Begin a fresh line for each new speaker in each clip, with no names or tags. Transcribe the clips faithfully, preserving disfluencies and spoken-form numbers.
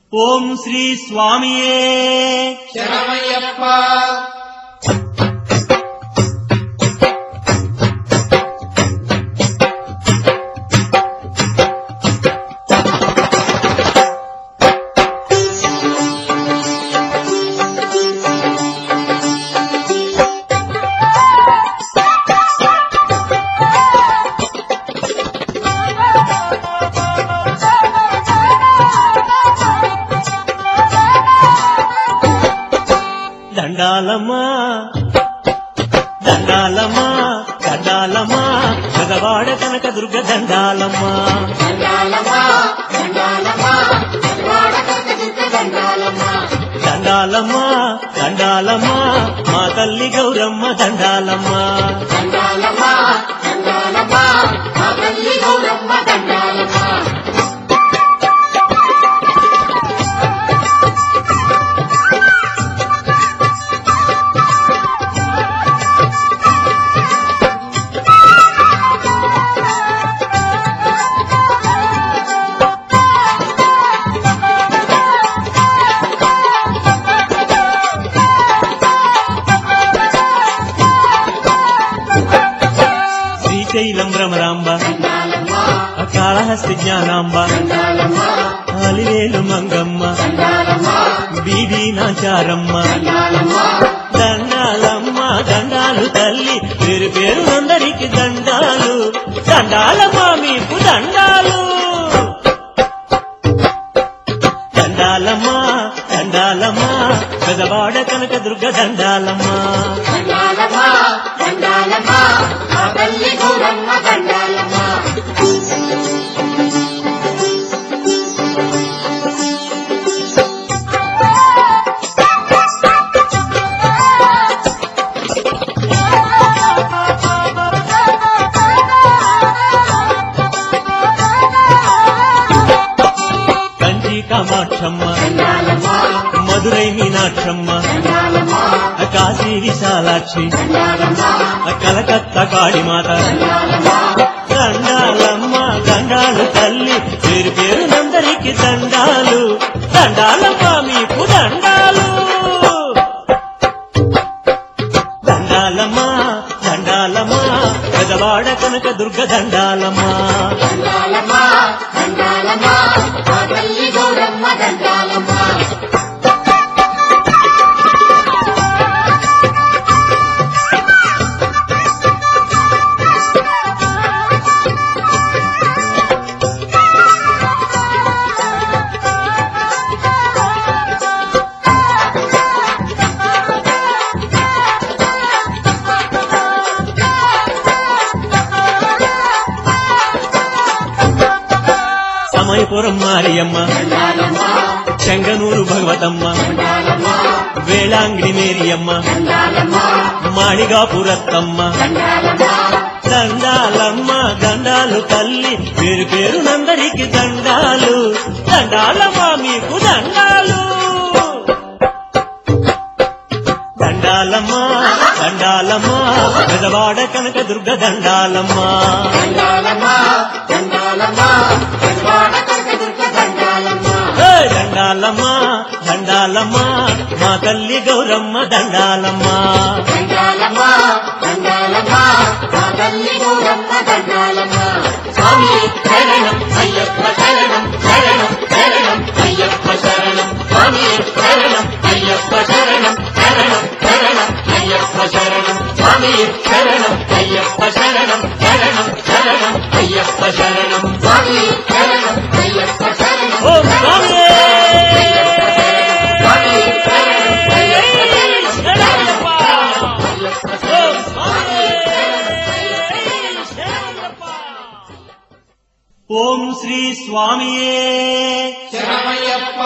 ఓం శ్రీ స్వామియే
శరణమయ్యప్ప.
దండాలమ్మా దండాలమ్మా దండాలమ్మా పెదవాడ కనక దుర్గ దండాలమ్మా
దండాలమ్మా దండాలమ్మా పెదవాడ కనకదుర్గ దండాలమ్మా.
దండాలమ్మా దండాలమ్మా మా తల్లి గౌరమ్మ దండాలమ్మా
దండాలమ్మా దండాలమ్మా మా తల్లి గౌరమ్మ దండాలమ్మా.
శ్రీశైలం భ్రమరాంబ
దండాలమ్మా
కాళహస్తి జ్ఞానాంబ
దండాలమ్మా
అలివేలు మంగమ్మ
దండాలమ్మా
బీబీ నాచారమ్మ
దండాలమ్మా.
దండాలమ్మ దండాలు తల్లి పేరు పేరు అందరికి దండాలు దండాలమ్మా మీకు దండాలు దండాలమ్మా దండాలమ్మా పెదవాడ కనక దుర్గ దండాలమ్మా
దండాలమ్మా దండాలమ్మా మా తల్లి గౌరమ్మ దండాలమ్మా.
కంచి కామాక్షమ్మ
దండాలమ్మా
మధురై మీనాక్షమ్మ
దండాలమ్మా
కాశీ విశాలాక్షి
దండాలమ్మా
కలకత్తా కాళీమాత
దండాలమ్మా.
దండాలమ్మ దండాలు తల్లి పేరు పేరునందరికి దండాలు దండాలమ్మా మీకు దండాలు దండాలమ్మా దండాలమ్మా పెదవాడ కనక దుర్గ దండాలమ్మా
దండాలమ్మా దండాలమ్మా మా తల్లి గౌరమ్మ దండాలమ్మా.
సమయపురం మారియమ్మ
దండాలమ్మా
చెంగనూరు భగవతమ్మ
దండాలమ్మా
వేళాంగిడి మేరియమ్మ
దండాలమ్మా
మాళిగాపురత్తమ్మ
దండాలమ్మా.
దండాలమ్మ దండాలు తల్లి పేరు పేరునందరికి దండాలు దండాలమ్మా మీకు దండాలు దండాలమ్మా దండాలమ్మా పెదవాడ కనక దుర్గ దండాలమ్మా
దండాలమ్మా దండాలమ్మా పెదవాడ కనకదుర్గ దండాలమ్మా.
ఏయ్ దండాలమ్మా దండాలమ్మా మా తల్లి గౌరమ్మ దండాలమ్మా
దండాలమ్మా దండాలమ్మా మా తల్లి గౌరమ్మ దండాలమ్మా. స్వామి శరణం అయ్యప్ప శరణం శరణం శరణం అయ్యప్ప శరణం. స్వామి శరణం అయ్యప్ప శరణం శరణం శరణం అయ్యప్ప శరణం. స్వామి శరణం అయ్యప్ప శరణం శరణం శరణం అయ్యప్ప శరణం. స్వామి శరణం అయ్యప్ప శరణం
ఓం స్వామియే
స్వామి శరణం అయ్యప్ప
శరణయ్యప్ప.
అయ్యప్ప
ఓం స్వామియే శరణయ్యప్ప. ఓం శ్రీ స్వామియే
శరణమయ్యప్ప.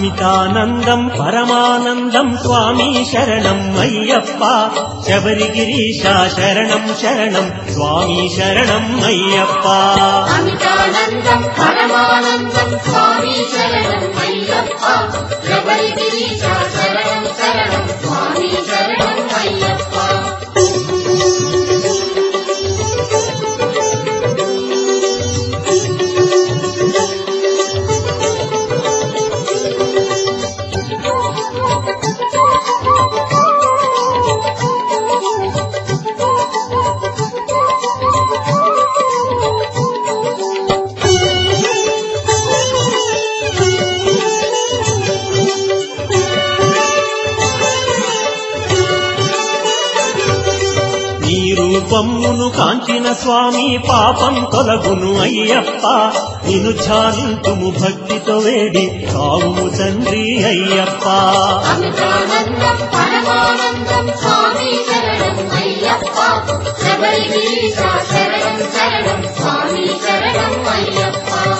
అమితానందం పరమానందం స్వామి శరణం అయ్యప్ప శబరిగిరీశ శరణం శరణం స్వామి శరణం అయ్యప్ప
అమితానందం పరమానందం స్వామి శరణం అయ్యప్ప శబరిగిరీశ శరణం శరణం స్వామి శరణం అయ్యప్ప
రూపమును కాంచిన స్వామి పాపం తొలగును అయ్యప్ప నిన్ను ధ్యానింతుము భక్తితో వేడి కావుము తండ్రి అయ్యప్ప
అమితానందం పరమానందం స్వామి శరణం అయ్యప్ప శబరిగిరీశ శరణం శరణం స్వామి శరణం అయ్యప్ప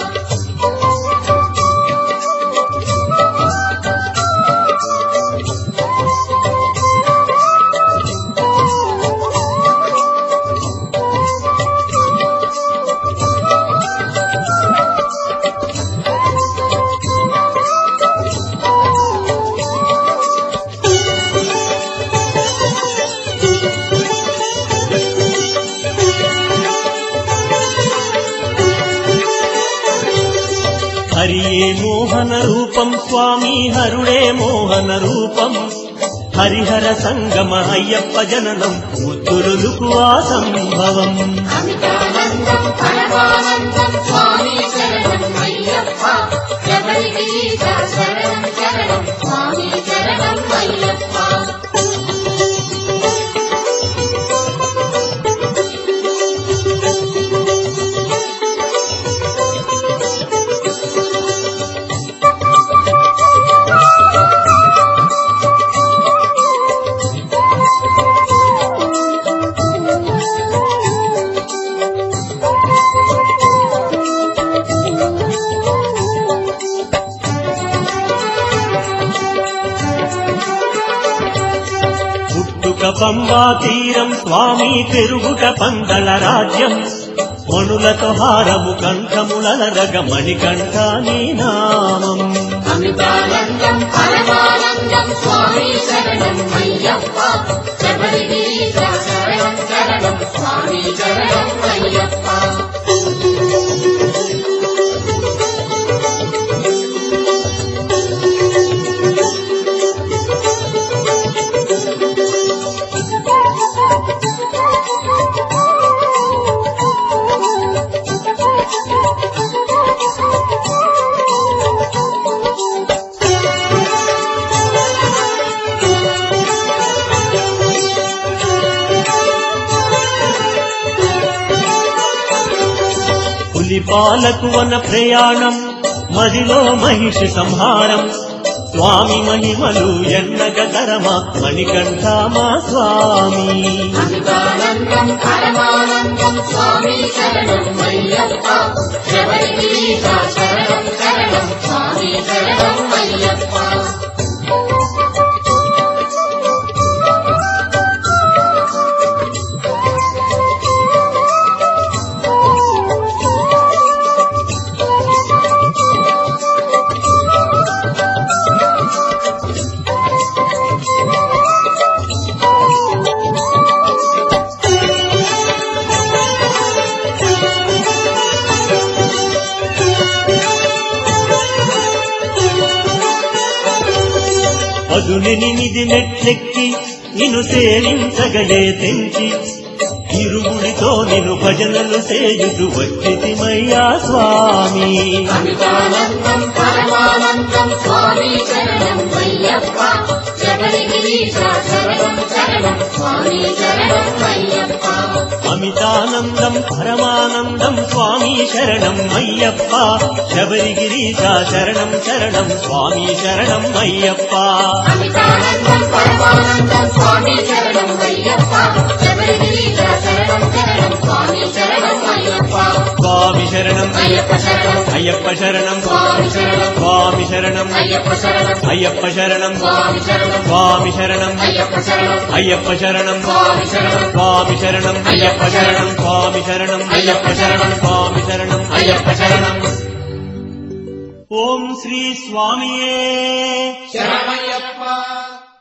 హరియే మోహన రూపం స్వామి హరుడే మోహన రూపం హరిహర సంగమ అయ్యప్ప జననం ముద్దురులుకు ఆ సంభవం
అమితానందం పరమానందం స్వామి శరణం అయ్యప్ప శబరిగిరీశ శరణం శరణం స్వామి శరణం అయ్యప్ప
పంబా తీరం స్వామి పెరుగుట పందల రాజ్యం మణులతో హారము కంఠములరగ మణికంఠ నీ నామం
అమితానందం పరమానందం స్వామి శరణం అయ్యప్ప శబరిగిరీశ శరణం శరణం స్వామి శరణం అయ్యప్ప
పాలకు వన ప్రయాణం మదిలో మహిషి సంహారం స్వామి మహిమలు ఎన్నగతరమా మణికంఠ మా స్వామి
అమితానందం పరమానందం స్వామి శరణం అయ్యప్ప శబరిగిరీశ శరణం శరణం స్వామి శరణం అయ్యప్ప
పదునెనిమిది మెట్లెక్కి నిన్ను సేవించగలే తెంచి ఇరుగుడితో నిన్ను భజనలు సేయుచు వచ్చితిమయ్యా స్వామి
అమితానందం పరమానందం స్వామి శరణం అయ్యప్ప శబరిగిరీశ శరణం శరణం స్వామి శరణం అయ్యప్ప
అమితానందం పరమానందం స్వామి శరణం అయ్యప్ప శబరిగిరీశ శరణం శరణం స్వామి శరణం అయ్యప్ప
అమితానందం పరమానందం స్వామి శరణం అయ్యప్ప శబరిగిరీశ శరణం శరణం స్వామి శరణం అయ్యప్ప
స్వామి శరణం
అయ్యప్ప శరణం
అయ్యప్ప శరణం
స్వామి శరణం
స్వామి శరణం
అయ్యప్ప శరణం
అయ్యప్ప శరణం
స్వామి శరణం
స్వామి శరణం
అయ్యప్ప శరణం
అయ్యప్ప శరణం
స్వామి శరణం
స్వామి శరణం
అయ్యప్ప శరణం
స్వామి శరణం
అయ్యప్ప శరణం
స్వామి శరణం
అయ్యప్ప శరణం
ఓం శ్రీ స్వామియే
శరణమయ్యప్ప